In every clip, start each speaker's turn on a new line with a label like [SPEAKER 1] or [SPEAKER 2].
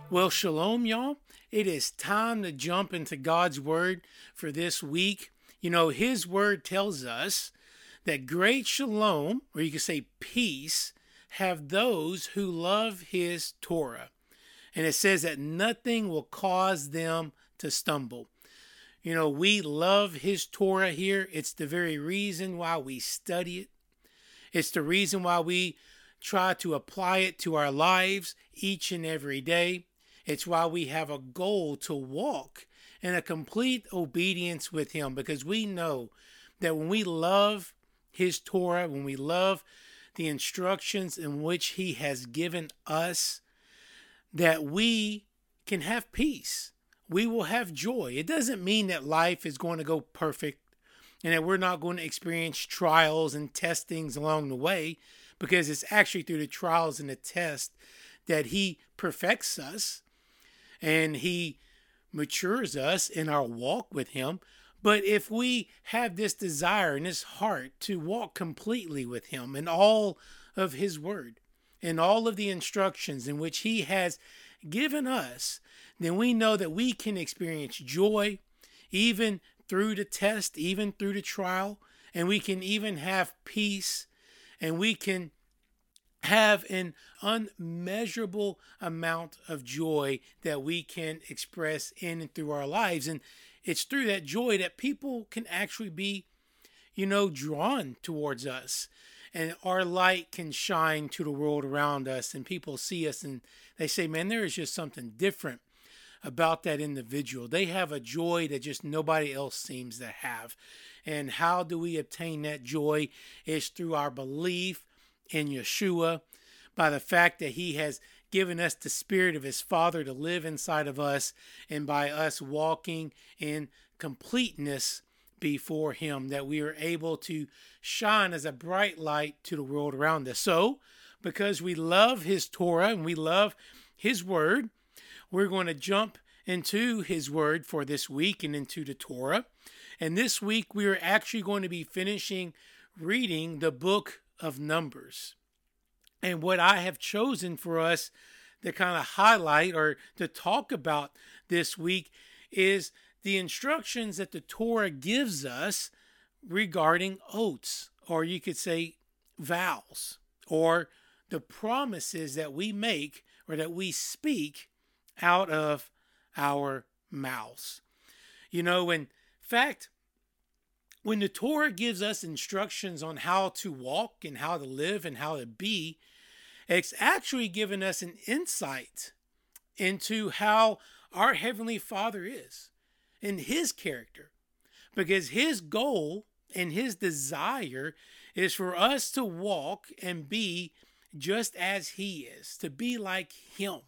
[SPEAKER 1] Well, shalom, y'all. It is time to jump into God's word for this week. You know, His word tells us that great shalom, or you could say peace, have those who love His Torah. And it says that nothing will cause them to stumble. You know, we love His Torah here. It's the very reason why we study it. It's the reason why we try to apply it to our lives each and every day. It's why we have a goal to walk in a complete obedience with Him, because we know that when we love His Torah, when we love the instructions in which He has given us, that we can have peace. We will have joy. It doesn't mean that life is going to go perfect and that we're not going to experience trials and testings along the way, because it's actually through the trials and the test that He perfects us and He matures us in our walk with Him. But if we have this desire and this heart to walk completely with Him in all of His word and all of the instructions in which He has given us, then we know that we can experience joy even through the test, even through the trial, and we can even have peace, and we can have an unmeasurable amount of joy that we can express in and through our lives. And it's through that joy that people can actually be, drawn towards us. And our light can shine to the world around us, and people see us and they say, man, there is just something different about that individual. They have a joy that just nobody else seems to have. And how do we obtain that joy? Is through our belief in Yeshua, by the fact that He has given us the Spirit of His Father to live inside of us, and by us walking in completeness before Him, that we are able to shine as a bright light to the world around us. So, because we love His Torah and we love His Word, we're going to jump into His Word for this week and into the Torah. And this week we are actually going to be finishing reading the book of Numbers. And what I have chosen for us to kind of highlight or to talk about this week is the instructions that the Torah gives us regarding oaths, or you could say vows, or the promises that we make or that we speak out of our mouths. In fact, when the Torah gives us instructions on how to walk and how to live and how to be, it's actually given us an insight into how our Heavenly Father is and His character. Because His goal and His desire is for us to walk and be just as He is, to be like Him.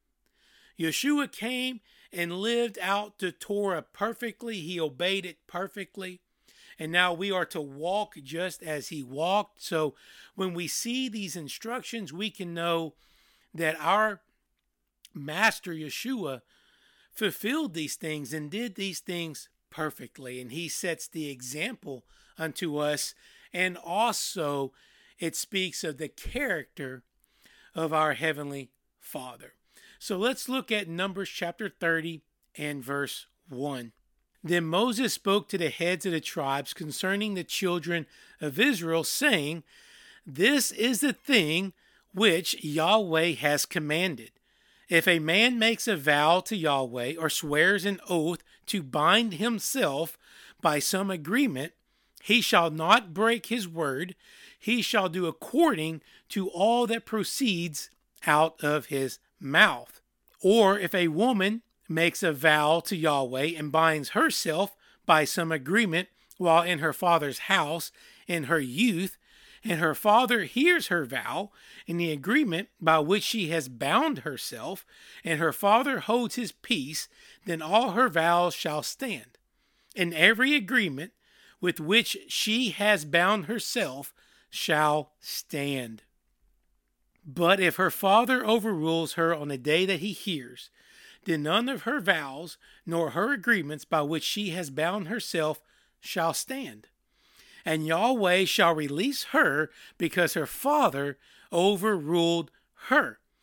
[SPEAKER 1] Yeshua came and lived out the Torah perfectly. He obeyed it perfectly. And now we are to walk just as He walked. So when we see these instructions, we can know that our Master Yeshua fulfilled these things and did these things perfectly. And He sets the example unto us. And also it speaks of the character of our Heavenly Father. So let's look at Numbers chapter 30 and verse 1. Then Moses spoke to the heads of the tribes concerning the children of Israel, saying, This is the thing which Yahweh has commanded. If a man makes a vow to Yahweh or swears an oath to bind himself by some agreement, he shall not break his word. He shall do according to all that proceeds out of his mouth. Or if a woman makes a vow to Yahweh and binds herself by some agreement while in her father's house in her youth, and her father hears her vow and the agreement by which she has bound herself, and her father holds his peace, then all her vows shall stand. And every agreement with which she has bound herself shall stand. But if her father overrules her on the day that he hears, then none of her vows nor her agreements by which she has bound herself shall stand. And Yahweh shall release her because her father overruled her.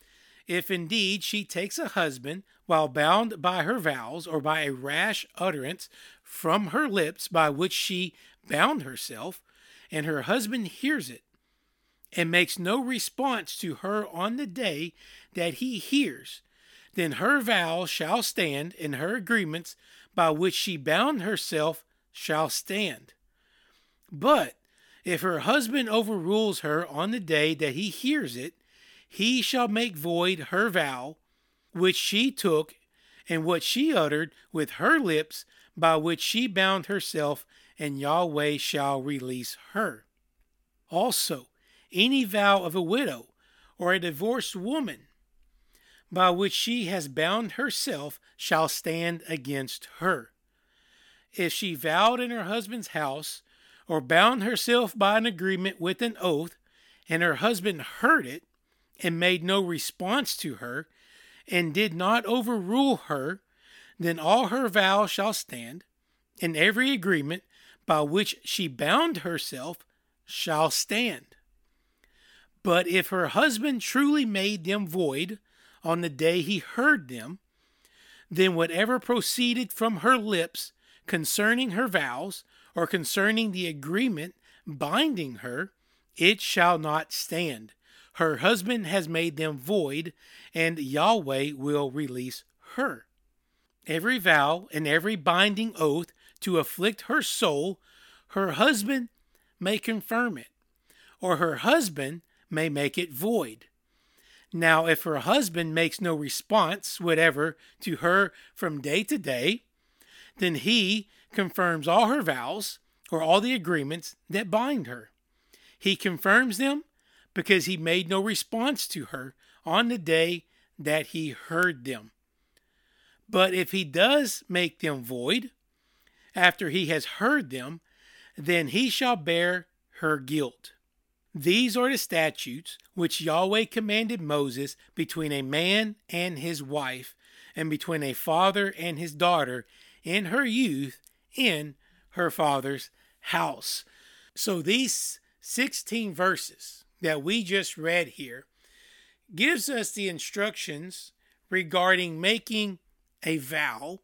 [SPEAKER 1] If indeed she takes a husband while bound by her vows or by a rash utterance from her lips by which she bound herself, and her husband hears it, and makes no response to her on the day that he hears, then her vow shall stand, and her agreements by which she bound herself shall stand. But if her husband overrules her on the day that he hears it, he shall make void her vow, which she took, and what she uttered with her lips, by which she bound herself, and Yahweh shall release her. Also, any vow of a widow or a divorced woman, by which she has bound herself, shall stand against her. If she vowed in her husband's house, or bound herself by an agreement with an oath, and her husband heard it, and made no response to her, and did not overrule her, then all her vows shall stand, and every agreement by which she bound herself shall stand. But if her husband truly made them void on the day he heard them, then whatever proceeded from her lips concerning her vows, or concerning the agreement binding her, it shall not stand. Her husband has made them void, and Yahweh will release her. Every vow and every binding oath to afflict her soul, her husband may confirm it, or her husband may make it void. Now, if her husband makes no response whatever to her from day to day, then he confirms all her vows or all the agreements that bind her. He confirms them because he made no response to her on the day that he heard them. But if he does make them void after he has heard them, then he shall bear her guilt. These are the statutes which Yahweh commanded Moses between a man and his wife, and between a father and his daughter in her youth in her father's house. So these 16 verses that we just read here gives us the instructions regarding making a vow,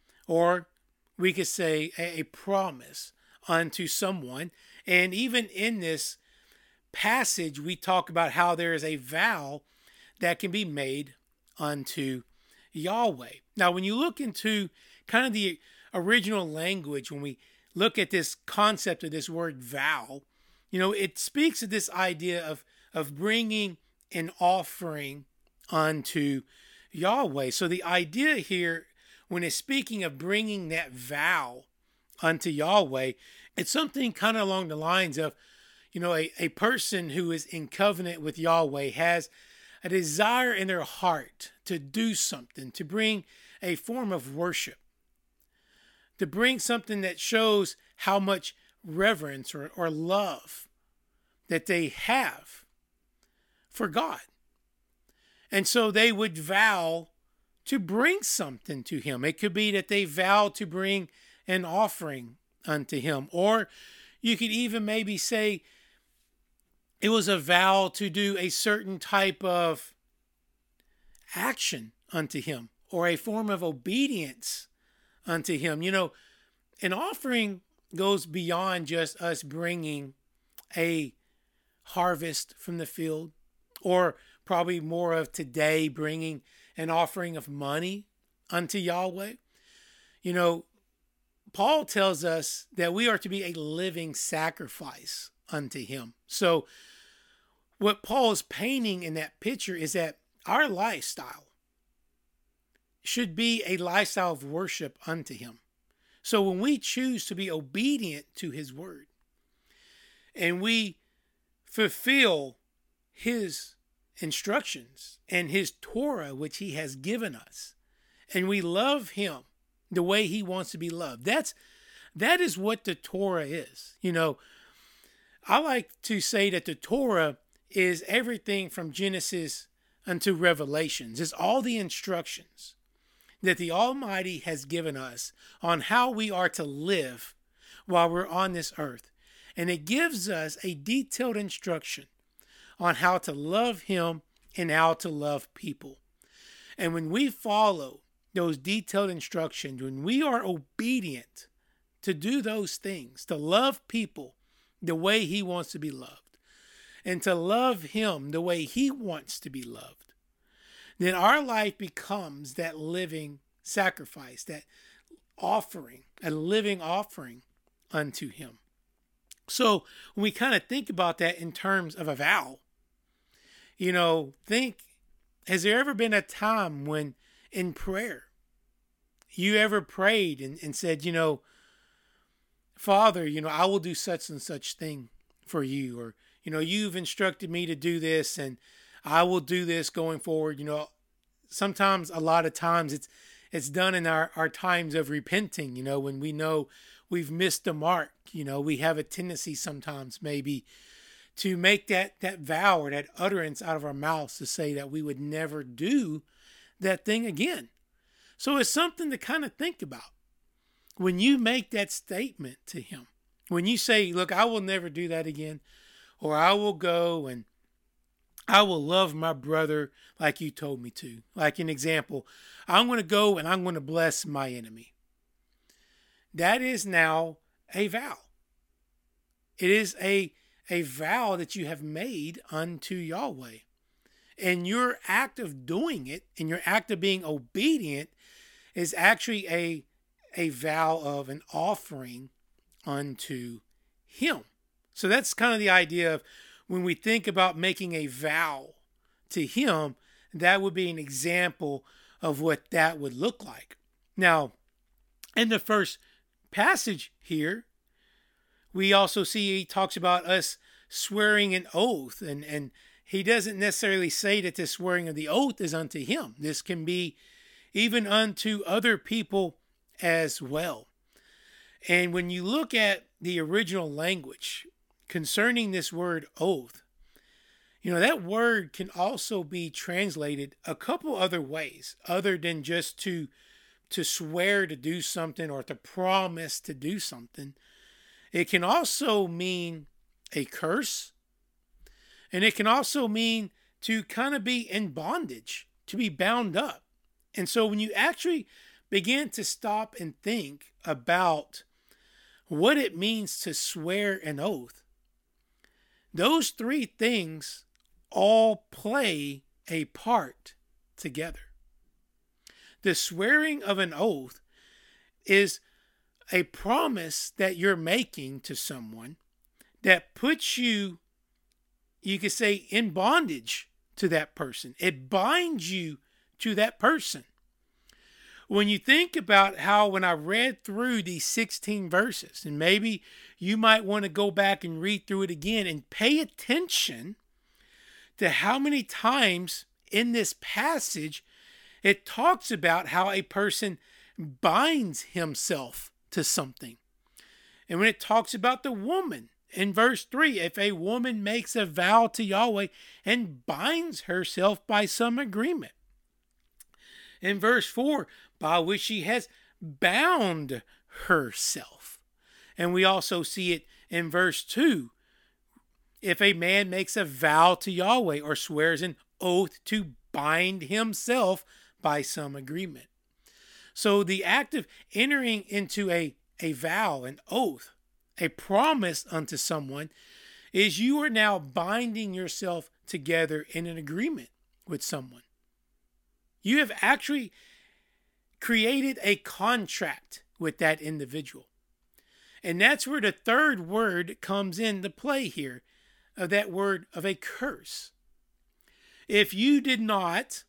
[SPEAKER 1] or we could say a promise unto someone. And even in this passage, we talk about how there is a vow that can be made unto Yahweh. Now, when you look into kind of the original language, when we look at this concept of this word vow, it speaks of this idea of bringing an offering unto Yahweh. So the idea here, when it's speaking of bringing that vow unto Yahweh, it's something kind of along the lines of, a person who is in covenant with Yahweh has a desire in their heart to do something, to bring a form of worship, to bring something that shows how much reverence or love that they have for God. And so they would vow to bring something to him. It could be that they vow to bring an offering unto him. Or you could even maybe say it was a vow to do a certain type of action unto him, or a form of obedience unto him. An offering goes beyond just us bringing a harvest from the field, or probably more of today bringing an offering of money unto Yahweh. Paul tells us that we are to be a living sacrifice unto him. So what Paul is painting in that picture is that our lifestyle should be a lifestyle of worship unto him. So when we choose to be obedient to his word, and we fulfill his instructions and his Torah, which he has given us, and we love him the way he wants to be loved, that is what the Torah is. I like to say that the Torah is everything from Genesis unto Revelations. It's all the instructions that the Almighty has given us on how we are to live while we're on this earth. And it gives us a detailed instruction on how to love him in how to love people. And when we follow those detailed instructions, when we are obedient to do those things, to love people the way he wants to be loved, and to love him the way he wants to be loved, then our life becomes that living sacrifice, that offering, a living offering unto him. So when we kind of think about that in terms of a vow, has there ever been a time when in prayer you ever prayed and said, Father, I will do such and such thing for you, or, you've instructed me to do this and I will do this going forward. Sometimes, a lot of times it's done in our times of repenting, when we know we've missed the mark. We have a tendency sometimes maybe to make that vow or that utterance out of our mouths to say that we would never do that thing again. So it's something to kind of think about. When you make that statement to him, when you say, look, I will never do that again, or I will go and I will love my brother like you told me to. Like an example, I'm going to go and I'm going to bless my enemy. That is now a vow. It is a vow that you have made unto Yahweh. And your act of doing it and your act of being obedient is actually a vow of an offering unto him. So that's kind of the idea of when we think about making a vow to him, that would be an example of what that would look like. Now, in the first passage here, we also see he talks about us swearing an oath, and he doesn't necessarily say that the swearing of the oath is unto him. This can be even unto other people as well. And when you look at the original language concerning this word oath, that word can also be translated a couple other ways other than just to swear to do something or to promise to do something. It can also mean a curse, and it can also mean to kind of be in bondage, to be bound up. And so when you actually begin to stop and think about what it means to swear an oath, those three things all play a part together. The swearing of an oath is a promise that you're making to someone that puts you could say, in bondage to that person. It binds you to that person. When you think about how when I read through these 16 verses, and maybe you might want to go back and read through it again and pay attention to how many times in this passage it talks about how a person binds himself to something. And when it talks about the woman, in verse 3, if a woman makes a vow to Yahweh and binds herself by some agreement. In verse 4, by which she has bound herself. And we also see it in verse 2. If a man makes a vow to Yahweh or swears an oath to bind himself by some agreement. So the act of entering into a vow, an oath, a promise unto someone, is you are now binding yourself together in an agreement with someone. You have actually created a contract with that individual. And that's where the third word comes into play here, of that word of a curse. If you did not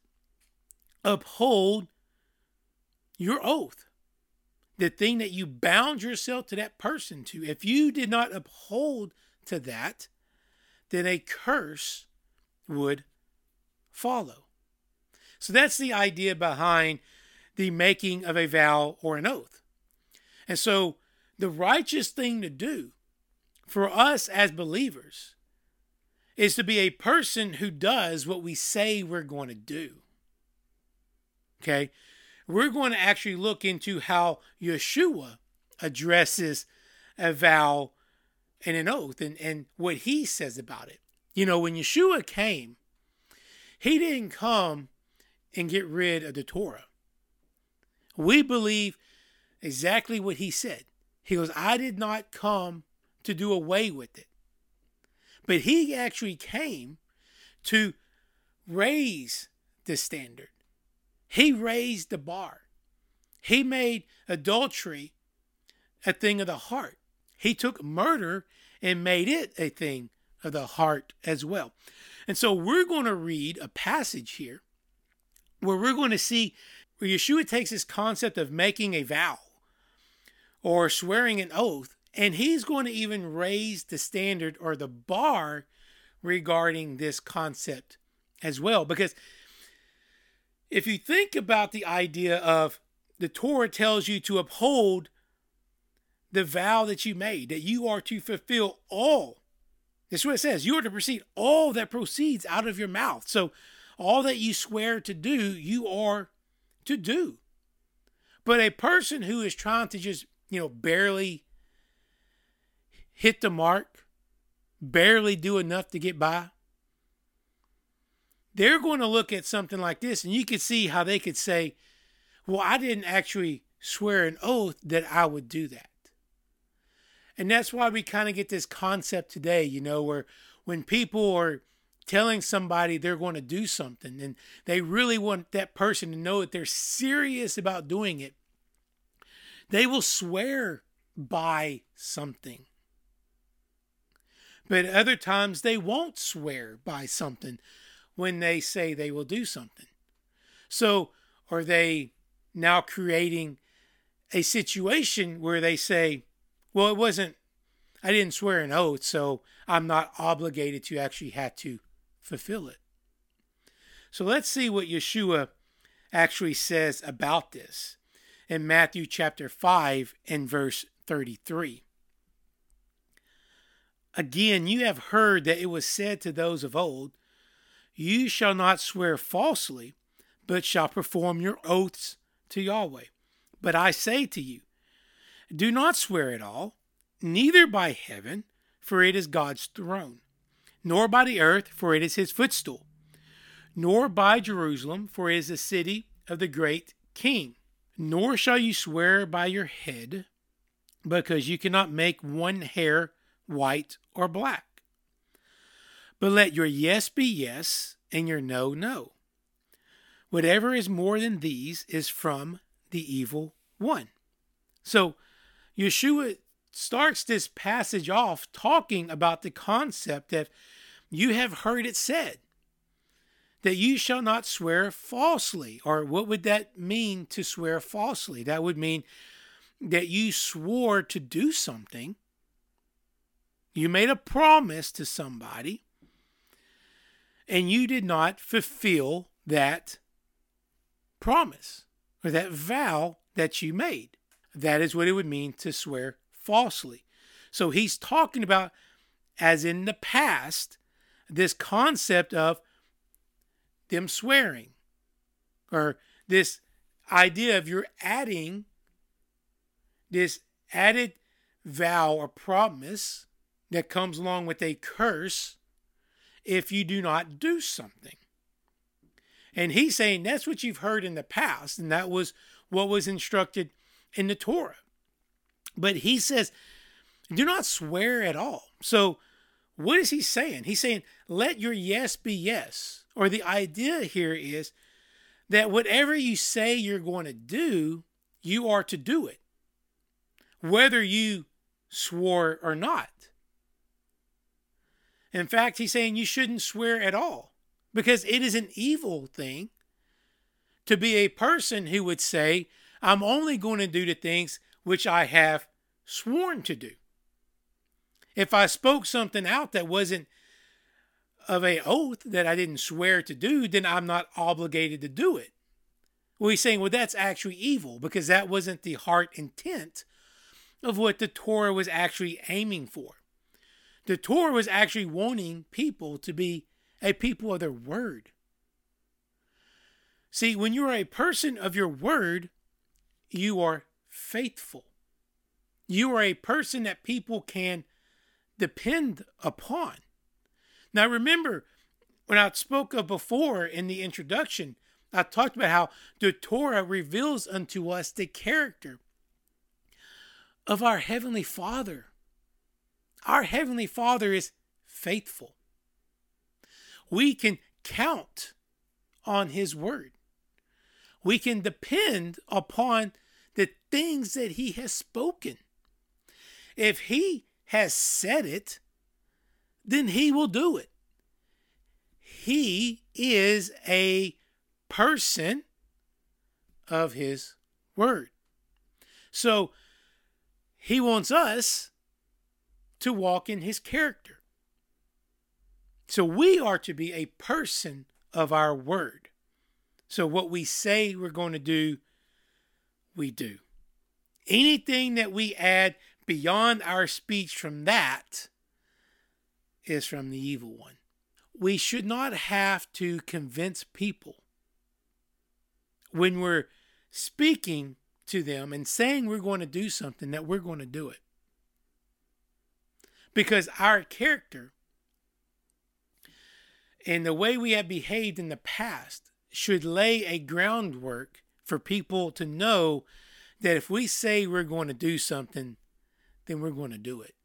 [SPEAKER 1] uphold your oath, the thing that you bound yourself to that person to, if you did not uphold to that, then a curse would follow. So that's the idea behind the making of a vow or an oath. And so the righteous thing to do for us as believers is to be a person who does what we say we're going to do. Okay? We're going to actually look into how Yeshua addresses a vow and an oath and what he says about it. When Yeshua came, He didn't come and get rid of the Torah. We believe exactly what he said. He goes, I did not come to do away with it. But he actually came to raise the standard. He raised the bar. He made adultery a thing of the heart. He took murder and made it a thing of the heart as well. And so we're going to read a passage here where we're going to see where Yeshua takes this concept of making a vow or swearing an oath, and he's going to even raise the standard or the bar regarding this concept as well. Because if you think about the idea of the Torah tells you to uphold the vow that you made, that you are to fulfill all. That's what it says. You are to proceed all that proceeds out of your mouth. So all that you swear to do, you are to do. But a person who is trying to just, barely hit the mark, barely do enough to get by, they're going to look at something like this, and you could see how they could say, well, I didn't actually swear an oath that I would do that. And that's why we kind of get this concept today, where when people are telling somebody they're going to do something and they really want that person to know that they're serious about doing it, they will swear by something. But other times they won't swear by something when they say they will do something. So are they now creating a situation where they say, well, I didn't swear an oath, so I'm not obligated to actually have to fulfill it. So let's see what Yeshua actually says about this in Matthew chapter 5 and verse 33. Again, you have heard that it was said to those of old, you shall not swear falsely, but shall perform your oaths to Yahweh. But I say to you, do not swear at all, neither by heaven, for it is God's throne, nor by the earth, for it is his footstool, nor by Jerusalem, for it is the city of the great King. Nor shall you swear by your head, because you cannot make one hair white or black. But let your yes be yes, and your no, no. Whatever is more than these is from the evil one. So Yeshua starts this passage off talking about the concept that you have heard it said that you shall not swear falsely. Or what would that mean to swear falsely? That would mean that you swore to do something. You made a promise to somebody and you did not fulfill that promise or that vow that you made. That is what it would mean to swear falsely. So he's talking about, as in the past, this concept of them swearing, or this idea of you're adding this added vow or promise that comes along with a curse if you do not do something. And he's saying that's what you've heard in the past, and that was what was instructed in the Torah. But he says, do not swear at all. So what is he saying? He's saying, let your yes be yes. Or the idea here is that whatever you say you're going to do, you are to do it, whether you swore or not. In fact, he's saying you shouldn't swear at all, because it is an evil thing to be a person who would say, I'm only going to do the things which I have sworn to do. If I spoke something out that wasn't of an oath that I didn't swear to do, then I'm not obligated to do it. Well, he's saying, well, that's actually evil, because that wasn't the heart intent of what the Torah was actually aiming for. The Torah was actually wanting people to be a people of their word. See, when you are a person of your word, you are faithful. You are a person that people can depend upon. Now remember, When I spoke of before in the introduction, I talked about how the Torah reveals unto us the character of our Heavenly Father. Our Heavenly Father is faithful. We can count on His word. We can depend upon the things that He has spoken. If He has said it, then He will do it. He is a person of His word. So He wants us to walk in His character. So we are to be a person of our word. So what we say we're going to do, we do. Anything that we add beyond our speech from that is from the evil one. We should not have to convince people when we're speaking to them and saying we're going to do something that we're going to do it. Because our character and the way we have behaved in the past should lay a groundwork for people to know that if we say we're going to do something, then we're going to do it.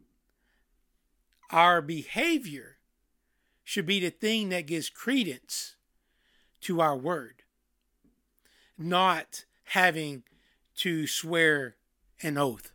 [SPEAKER 1] Our behavior should be the thing that gives credence to our word, not having to swear an oath.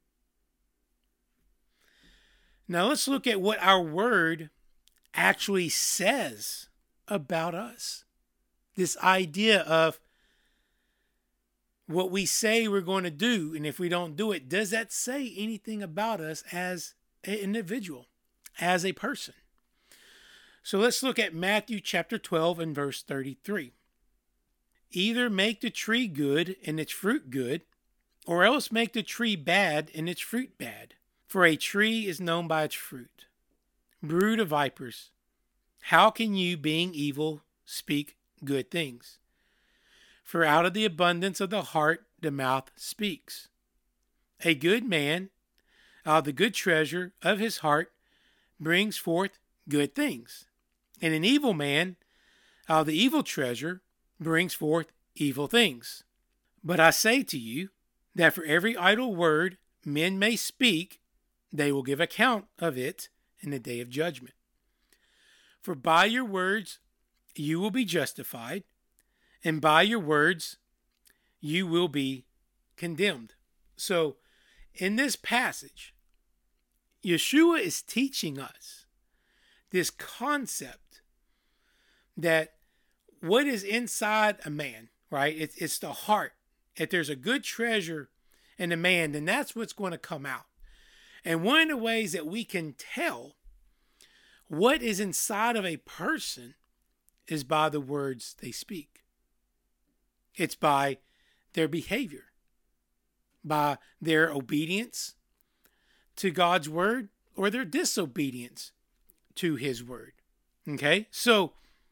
[SPEAKER 1] Now let's look at what our word actually says about us. This idea of what we say we're going to do, and if we don't do it, does that say anything about us as an individual, as a person? So let's look at Matthew chapter 12 and verse 33. Either make the tree good and its fruit good, or else make the tree bad and its fruit bad. For a tree is known by its fruit. Brood of vipers, how can you, being evil, speak good things? For out of the abundance of the heart the mouth speaks. A good man, out of the good treasure of his heart, brings forth good things. And an evil man, out of the evil treasure, brings forth evil things. But I say to you, that for every idle word men may speak, they will give account of it in the day of judgment. For by your words you will be justified, and by your words you will be condemned. So, in this passage, Yeshua is teaching us this concept that what is inside a man, right? It's the heart. If there's a good treasure in a man, then that's what's going to come out. And one of the ways that we can tell what is inside of a person is by the words they speak. It's by their behavior, by their obedience to God's word or their disobedience to His word. Okay? So,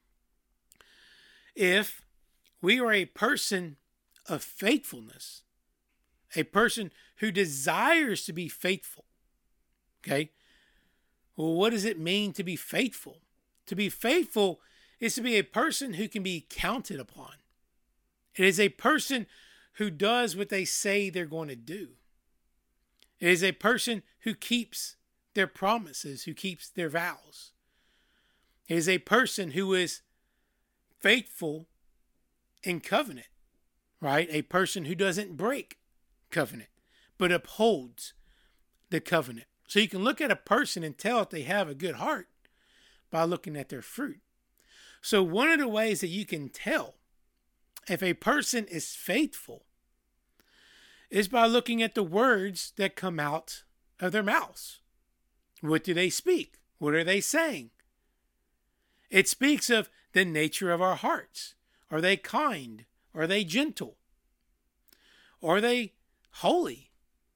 [SPEAKER 1] if we are a person of faithfulness, a person who desires to be faithful, okay? Well, what does it mean to be faithful? To be faithful is to be a person who can be counted upon. It is a person who does what they say they're going to do. It is a person who keeps their promises, who keeps their vows. It is a person who is faithful in covenant, right? A person who doesn't break covenant, but upholds the covenant. So you can look at a person and tell if they have a good heart by looking at their fruit. So one of the ways that you can tell if a person is faithful is by looking at the words that come out of their mouths. What do they speak? What are they saying? It speaks of the nature of our hearts. Are they kind? Are they gentle? Are they holy?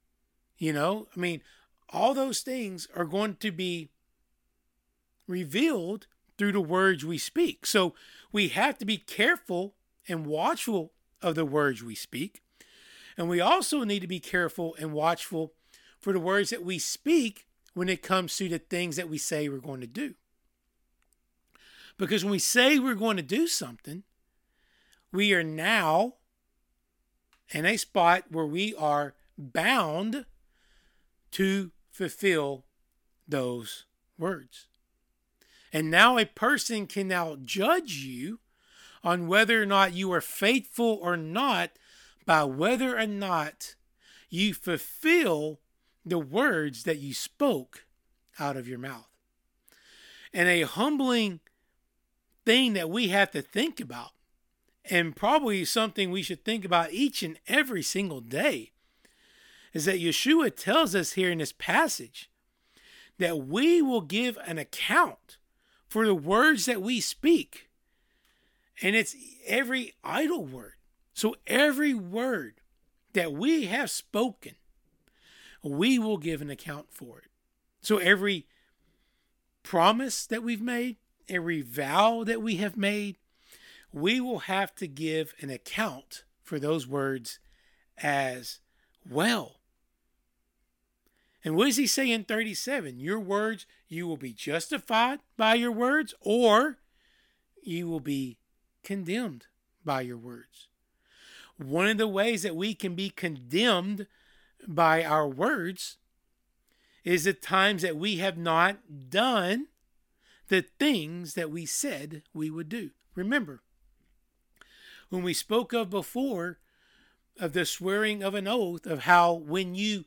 [SPEAKER 1] All those things are going to be revealed through the words we speak. So we have to be careful and watchful of the words we speak. And we also need to be careful and watchful for the words that we speak when it comes to the things that we say we're going to do. Because when we say we're going to do something, we are now in a spot where we are bound to fulfill those words. And now a person can now judge you on whether or not you are faithful or not by whether or not you fulfill the words that you spoke out of your mouth. And a humbling thing that we have to think about, and probably something we should think about each and every single day, is that Yeshua tells us here in this passage that we will give an account for the words that we speak. And it's every idle word. So every word that we have spoken, we will give an account for it. So every promise that we've made, every vow that we have made, we will have to give an account for those words as well. And what does he say in 37? Your words, you will be justified by your words, or you will be condemned by your words. One of the ways that we can be condemned by our words is the times that we have not done the things that we said we would do. Remember, when we spoke of before of the swearing of an oath, of how when you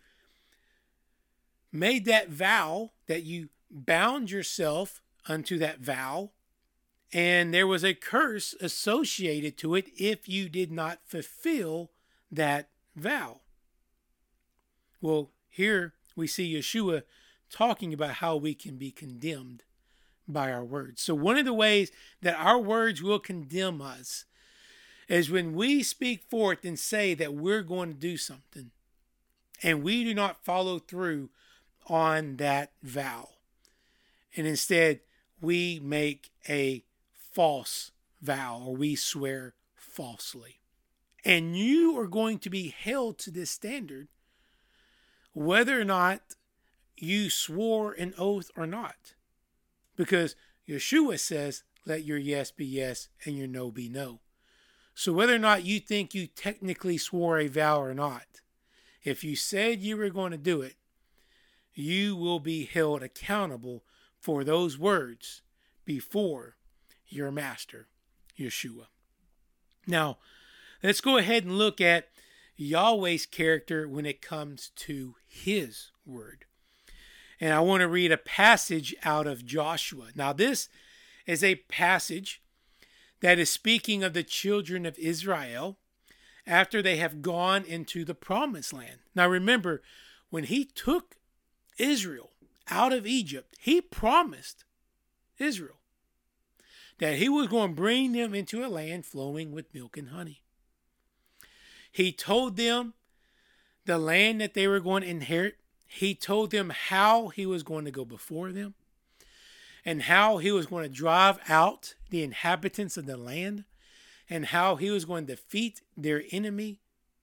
[SPEAKER 1] made that vow, that you bound yourself unto that vow, and there was a curse associated to it if you did not fulfill that vow. Well, here we see Yeshua talking about how we can be condemned by our words. So one of the ways that our words will condemn us is when we speak forth and say that we're going to do something, and we do not follow through on that vow. And instead, we make a false vow, or we swear falsely. And you are going to be held to this standard, whether or not you swore an oath or not. Because Yeshua says, let your yes be yes and your no be no. So whether or not you think you technically swore a vow or not, if you said you were going to do it, you will be held accountable for those words before your master, Yeshua. Now, let's go ahead and look at Yahweh's character when it comes to his word. And I want to read a passage out of Joshua. Now, this is a passage that is speaking of the children of Israel after they have gone into the promised land. Now, remember, when he took Israel out of Egypt, he promised Israel that he was going to bring them into a land flowing with milk and honey. He told them the land that they were going to inherit. He told them how he was going to go before them and how he was going to drive out the inhabitants of the land and how he was going to defeat their enemy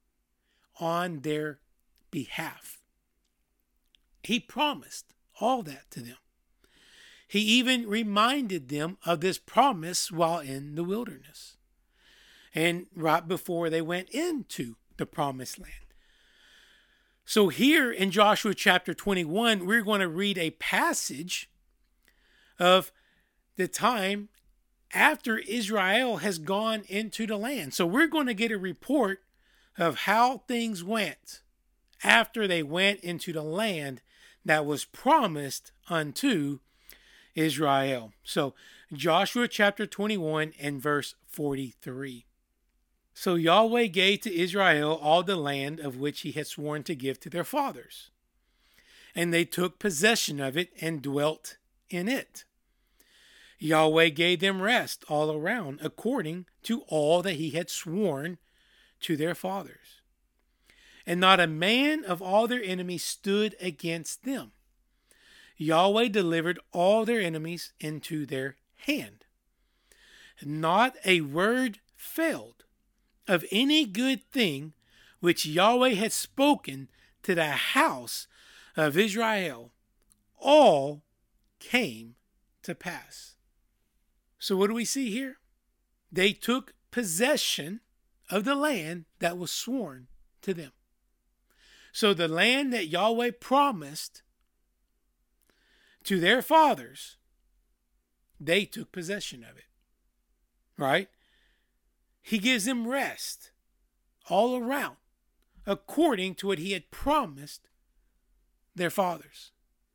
[SPEAKER 1] on their behalf. He promised all that to them. He even reminded them of this promise while in the wilderness and right before they went into the promised land. So here in Joshua chapter 21, we're going to read a passage of the time after Israel has gone into the land. So we're going to get a report of how things went after they went into the land that was promised unto Israel. So Joshua chapter 21 and verse 43. So Yahweh gave to Israel all the land of which he had sworn to give to their fathers. And they took possession of it and dwelt in it. Yahweh gave them rest all around according to all that he had sworn to their fathers. And not a man of all their enemies stood against them. Yahweh delivered all their enemies into their hand. Not a word failed of any good thing which Yahweh had spoken to the house of Israel. All came to pass. So what do we see here? They took possession of the land that was sworn to them. So the land that Yahweh promised to their fathers, they took possession of it. Right? He gives them rest all around, according to what he had promised their fathers.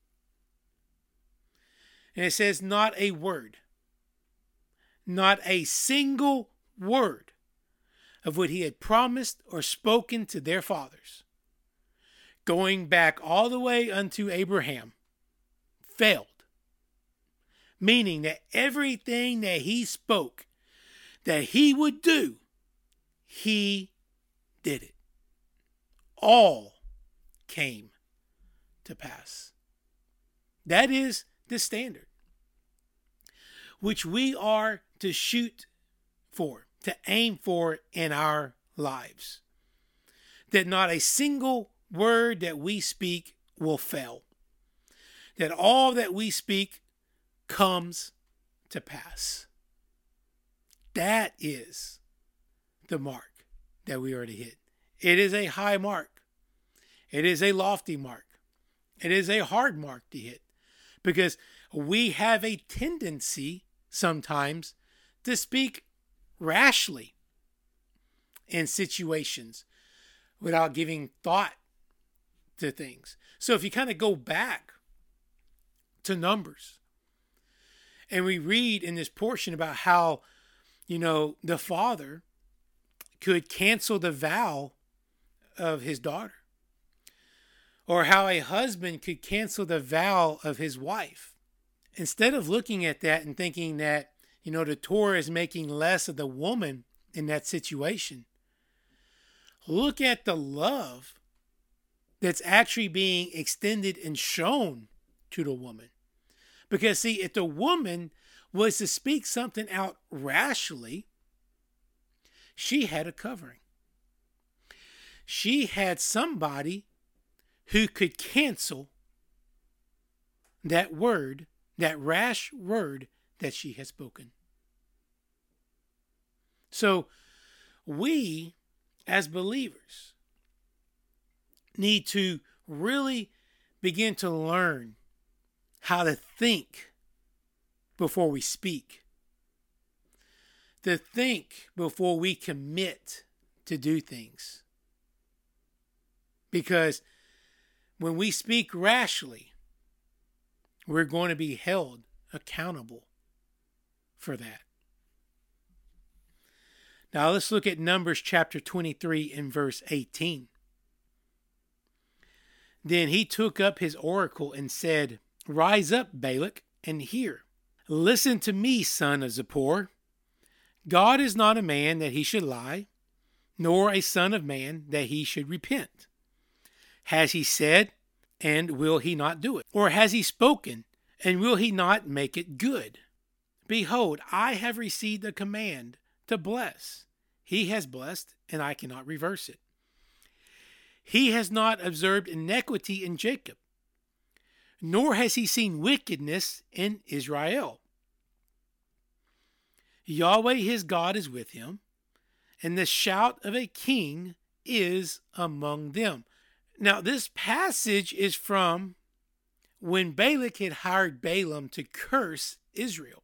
[SPEAKER 1] And it says, not a word, not a single word of what he had promised or spoken to their fathers, going back all the way unto Abraham, failed. Meaning that everything that he spoke that he would do, he did it. All came to pass. That is the standard which we are to shoot for, to aim for in our lives. That not a single word that we speak will fail. That all that we speak comes to pass. That is the mark that we are to hit. It is a high mark. It is a lofty mark. It is a hard mark to hit, because we have a tendency sometimes to speak rashly in situations without giving thought to things. So if you kind of go back to Numbers, and we read in this portion about how, the father could cancel the vow of his daughter, or how a husband could cancel the vow of his wife. Instead of looking at that and thinking that, the Torah is making less of the woman in that situation, look at the love that's actually being extended and shown to the woman. Because, see, if the woman was to speak something out rashly, she had a covering. She had somebody who could cancel that word, that rash word that she has spoken. So we, as believers, need to really begin to learn how to think before we speak. To think before we commit to do things. Because when we speak rashly, we're going to be held accountable for that. Now let's look at Numbers chapter 23 and verse 18. Then he took up his oracle and said, Rise up, Balak, and hear. Listen to me, son of Zippor. God is not a man that he should lie, nor a son of man that he should repent. Has he said, and will he not do it? Or has he spoken, and will he not make it good? Behold, I have received a command to bless. He has blessed, and I cannot reverse it. He has not observed iniquity in Jacob, nor has he seen wickedness in Israel. Yahweh his God is with him, and the shout of a king is among them. Now, this passage is from when Balak had hired Balaam to curse Israel.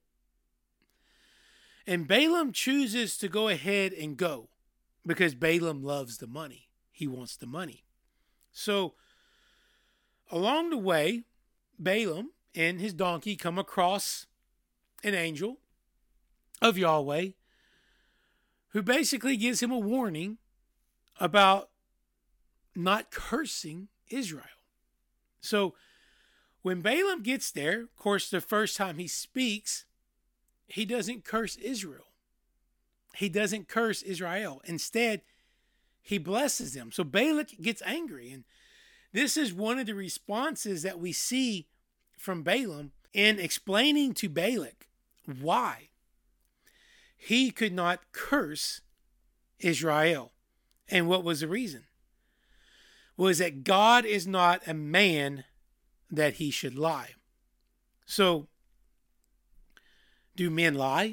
[SPEAKER 1] And Balaam chooses to go ahead and go because Balaam loves the money. He wants the money. So, along the way, Balaam and his donkey come across an angel of Yahweh who basically gives him a warning about not cursing Israel. So when Balaam gets there, of course, the first time he speaks, he doesn't curse Israel. He doesn't curse Israel. Instead, he blesses them. So Balak gets angry. And this is one of the responses that we see from Balaam in explaining to Balak why he could not curse Israel. And what was the reason? Was that God is not a man that he should lie. So, Do men lie?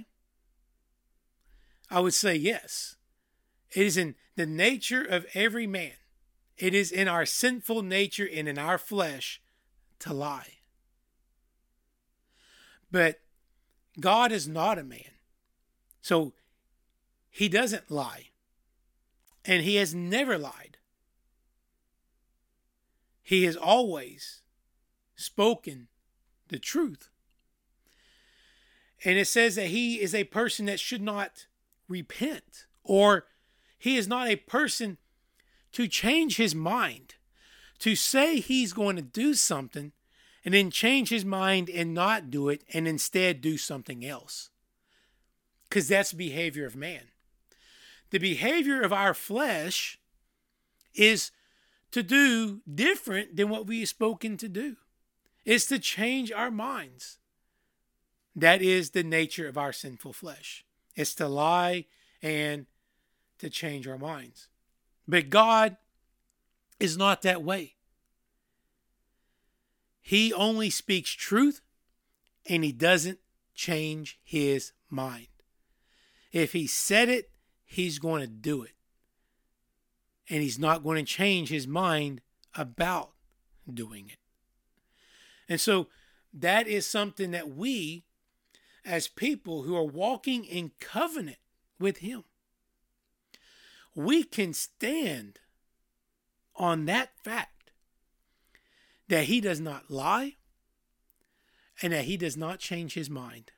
[SPEAKER 1] I would say yes. It is in the nature of every man. It is in our sinful nature and in our flesh to lie. But God is not a man. So he doesn't lie. And he has never lied. He has always spoken the truth. And it says that he is a person that should not repent, or he is not a person to change his mind, to say he's going to do something and then change his mind and not do it and instead do something else. Because that's the behavior of man. The behavior of our flesh is to do different than what we are spoken to do. It's to change our minds. That is the nature of our sinful flesh. It's to lie and to change our minds. But God is not that way. He only speaks truth, and he doesn't change his mind. If he said it, he's going to do it. And he's not going to change his mind about doing it. And so that is something that we, as people who are walking in covenant with him, we can stand on that fact that he does not lie and that he does not change his mind.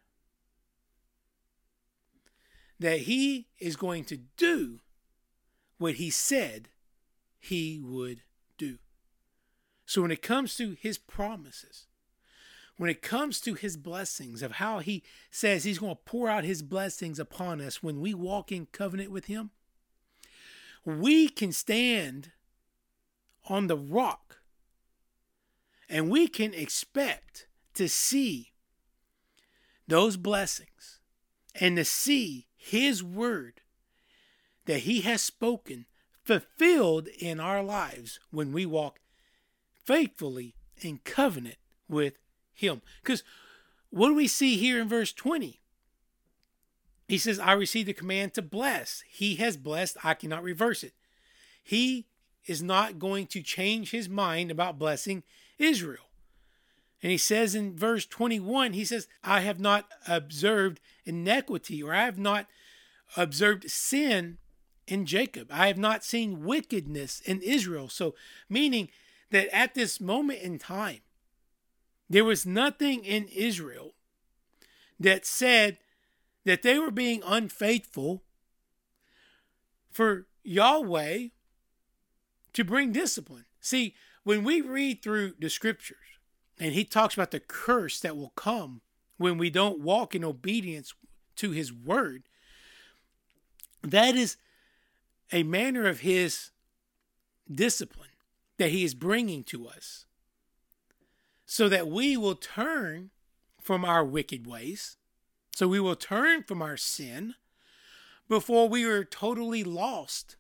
[SPEAKER 1] That he is going to do what he said he would do. So when it comes to his promises, when it comes to his blessings, of how he says he's going to pour out his blessings upon us when we walk in covenant with him, we can stand on the rock and we can expect to see those blessings and to see his word that he has spoken fulfilled in our lives when we walk faithfully in covenant with him. Because what do we see here in verse 20? He says, I received the command to bless. He has blessed. I cannot reverse it. He is not going to change his mind about blessing Israel. And he says in verse 21, he says, I have not observed iniquity, or I have not observed sin in Jacob. I have not seen wickedness in Israel. So meaning that at this moment in time, there was nothing in Israel that said that they were being unfaithful for Yahweh to bring discipline. See, when we read through the scriptures and he talks about the curse that will come when we don't walk in obedience to his word, that is a manner of his discipline that he is bringing to us so that we will turn from our wicked ways. So we will turn from our sin before we are totally lost.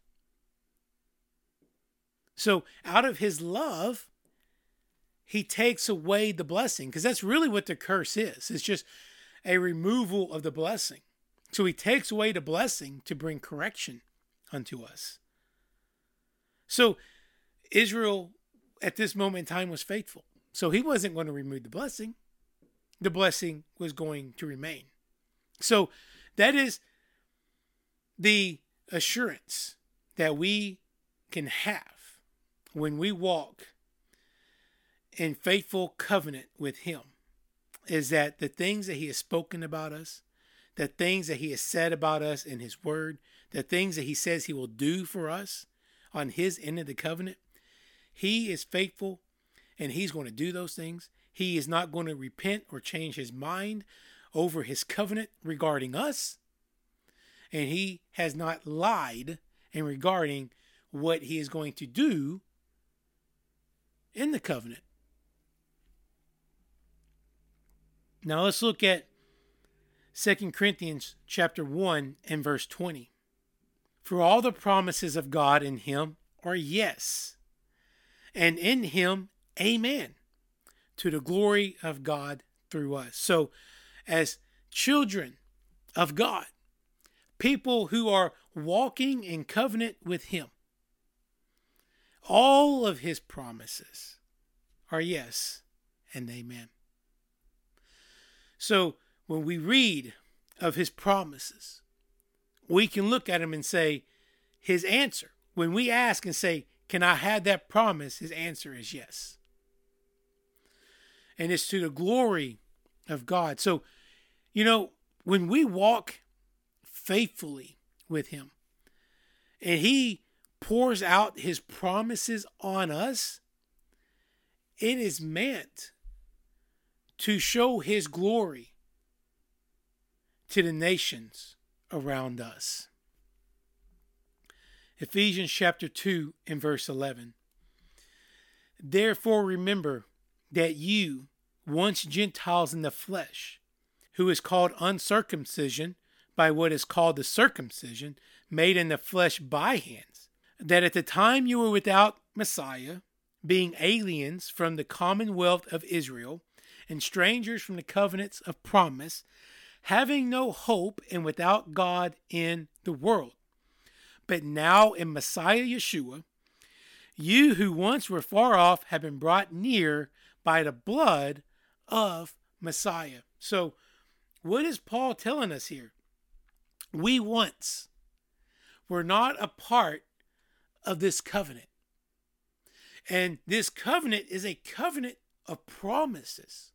[SPEAKER 1] So out of his love, he takes away the blessing, because that's really what the curse is. It's just a removal of the blessing. So he takes away the blessing to bring correction unto us. So Israel at this moment in time was faithful. So he wasn't going to remove the blessing. The blessing was going to remain. So that is the assurance that we can have when we walk in faithful covenant with him, is that the things that he has spoken about us, the things that he has said about us in his word, the things that he says he will do for us on his end of the covenant, he is faithful and he's going to do those things. He is not going to repent or change his mind over his covenant regarding us. And he has not lied in regarding what he is going to do in the covenant. Now let's look at 2 Corinthians chapter 1 and verse 20. For all the promises of God in him are yes, and in him amen, to the glory of God through us. So as children of God, people who are walking in covenant with him. All of his promises are yes and amen. So when we read of his promises, we can look at him and say his answer. When we ask and say, can I have that promise? His answer is yes. And it's to the glory of God. So, when we walk faithfully with him and he pours out his promises on us, it is meant to show his glory to the nations around us. Ephesians chapter 2 and verse 11. Therefore remember that you, once Gentiles in the flesh, who is called uncircumcision by what is called the circumcision, made in the flesh by hands, that at the time you were without Messiah, being aliens from the commonwealth of Israel, and strangers from the covenants of promise, having no hope and without God in the world. But now in Messiah Yeshua, you who once were far off have been brought near by the blood of Messiah. So what is Paul telling us here? We once were not a part of this covenant. And this covenant is a covenant of promises.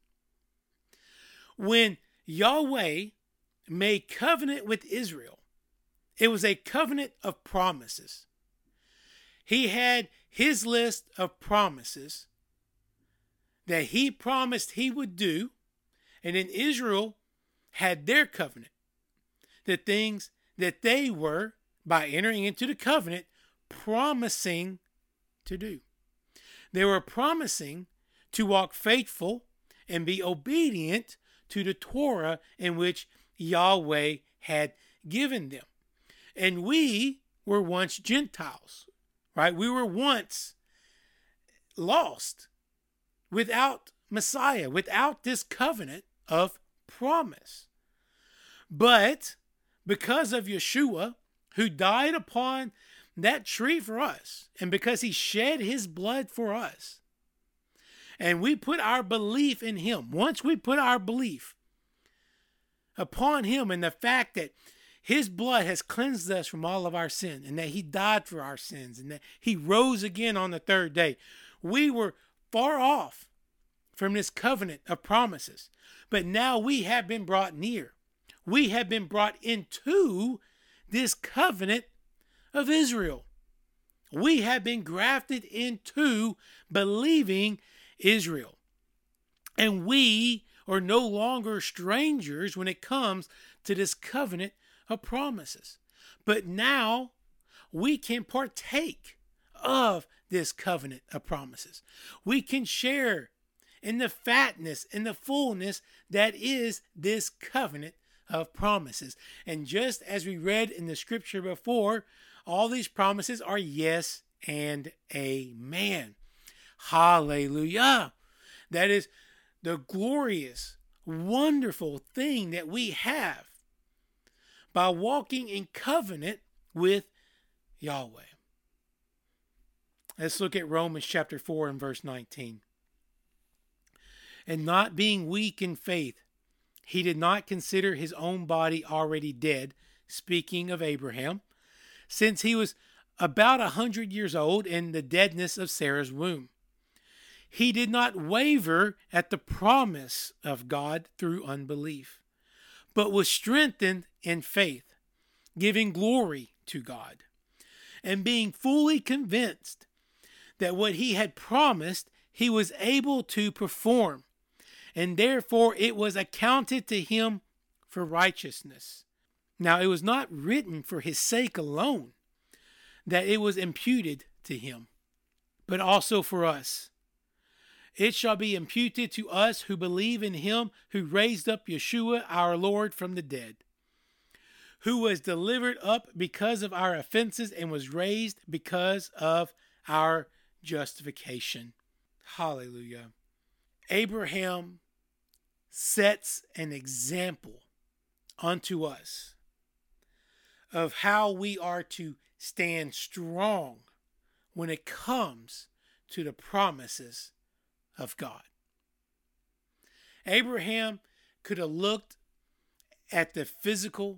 [SPEAKER 1] When Yahweh made covenant with Israel, it was a covenant of promises. He had his list of promises that he promised he would do, and then Israel had their covenant, the things that they were, by entering into the covenant, promising to do. They were promising to walk faithful and be obedient to the Torah in which Yahweh had given them. And we were once Gentiles, right? We were once lost, without Messiah, without this covenant of promise. But because of Yeshua, who died upon that tree for us, and because he shed his blood for us, and we put our belief in him, once we put our belief upon him and the fact that his blood has cleansed us from all of our sin, and that he died for our sins, and that he rose again on the third day, we were far off from this covenant of promises. But now we have been brought near. We have been brought into this covenant of Israel. We have been grafted into believing Israel. And we are no longer strangers when it comes to this covenant of promises. But now we can partake of this covenant of promises. We can share in the fatness and the fullness that is this covenant of promises. And just as we read in the scripture before, all these promises are yes and amen. Hallelujah. That is the glorious, wonderful thing that we have by walking in covenant with Yahweh. Let's look at Romans chapter 4 and verse 19. And not being weak in faith, he did not consider his own body already dead, speaking of Abraham, since he was about 100 years old in the deadness of Sarah's womb. He did not waver at the promise of God through unbelief, but was strengthened in faith, giving glory to God, and being fully convinced that what he had promised he was able to perform, and therefore it was accounted to him for righteousness. Now it was not written for his sake alone that it was imputed to him, but also for us. It shall be imputed to us who believe in him who raised up Yeshua our Lord from the dead, who was delivered up because of our offenses and was raised because of our justification. Hallelujah. Abraham sets an example unto us of how we are to stand strong when it comes to the promises of God. Abraham could have looked at the physical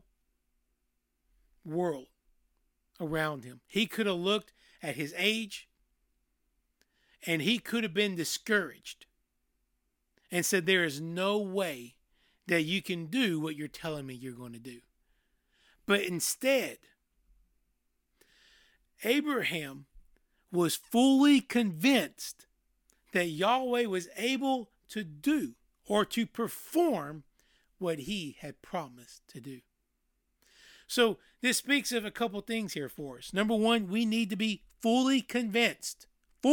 [SPEAKER 1] world around him. He could have looked at his age, and he could have been discouraged and said, there is no way that you can do what you're telling me you're going to do. But instead, Abraham was fully convinced that Yahweh was able to do or to perform what he had promised to do. So this speaks of a couple things here for us. Number one, we need to be fully convinced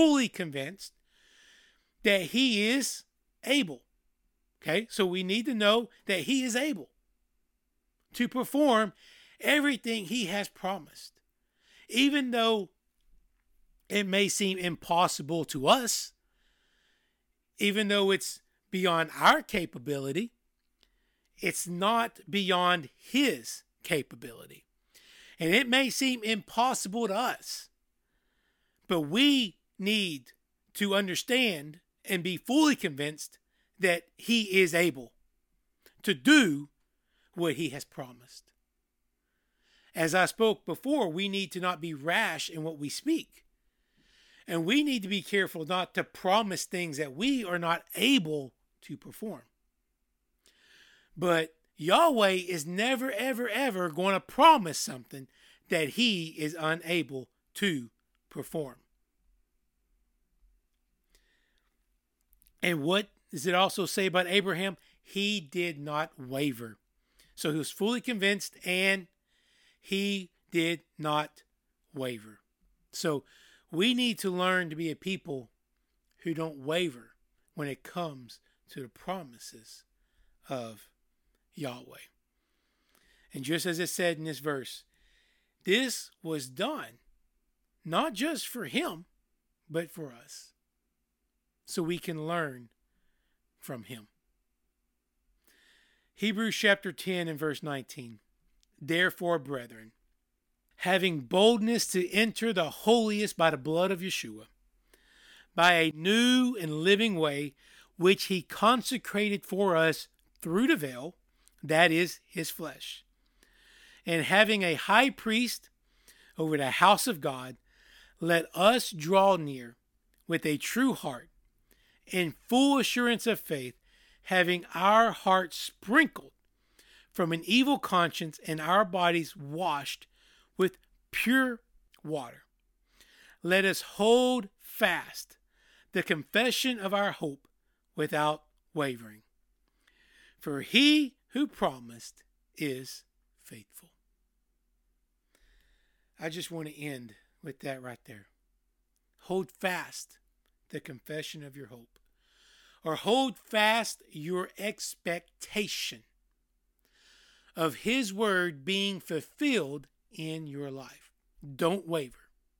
[SPEAKER 1] that he is able. Okay, so we need to know that he is able to perform everything he has promised. Even though it may seem impossible to us, even though it's beyond our capability, it's not beyond his capability. And it may seem impossible to us, but we need to understand and be fully convinced that he is able to do what he has promised. As I spoke before, we need to not be rash in what we speak. And we need to be careful not to promise things that we are not able to perform. But Yahweh is never, ever, ever going to promise something that he is unable to perform. And what does it also say about Abraham? He did not waver. So he was fully convinced and he did not waver. So we need to learn to be a people who don't waver when it comes to the promises of Yahweh. And just as it said in this verse, this was done not just for him, but for us, so we can learn from him. Hebrews chapter 10 and verse 19. Therefore, brethren, having boldness to enter the holiest by the blood of Yeshua, by a new and living way, which he consecrated for us through the veil, that is his flesh, and having a high priest over the house of God, let us draw near with a true heart, in full assurance of faith, having our hearts sprinkled from an evil conscience and our bodies washed with pure water. Let us hold fast the confession of our hope without wavering. For he who promised is faithful. I just want to end with that right there. Hold fast the confession of your hope, or hold fast your expectation of his word being fulfilled in your life. Don't waver.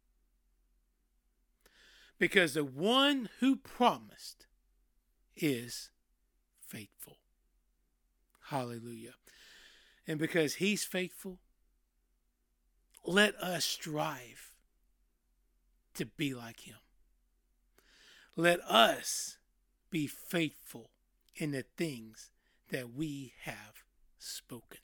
[SPEAKER 1] Because the one who promised is faithful. Hallelujah. And because he's faithful, let us strive to be like him. Let us be faithful in the things that we have spoken.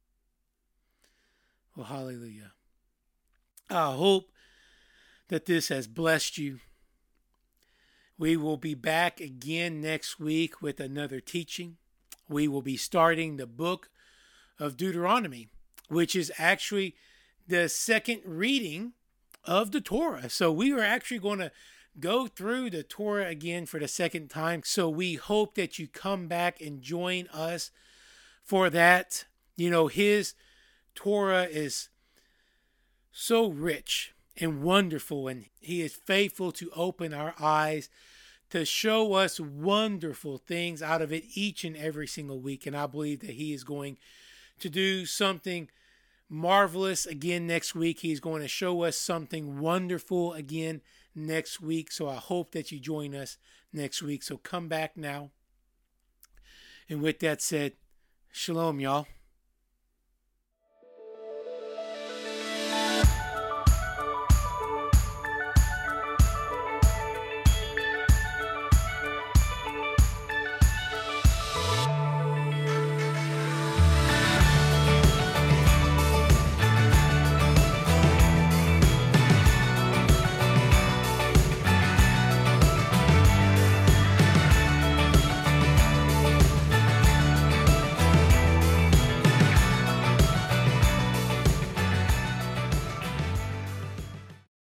[SPEAKER 1] Well, hallelujah. I hope that this has blessed you. We will be back again next week with another teaching. We will be starting the book of Deuteronomy, which is actually the second reading of the Torah. So we are actually going to go through the Torah again for the second time. So we hope that you come back and join us for that. You know, his Torah is so rich and wonderful, and he is faithful to open our eyes to show us wonderful things out of it each and every single week. And I believe that he is going to do something marvelous again next week. He's going to show us something wonderful again next week. So I hope that you join us next week. So come back now. And with that said, shalom, y'all.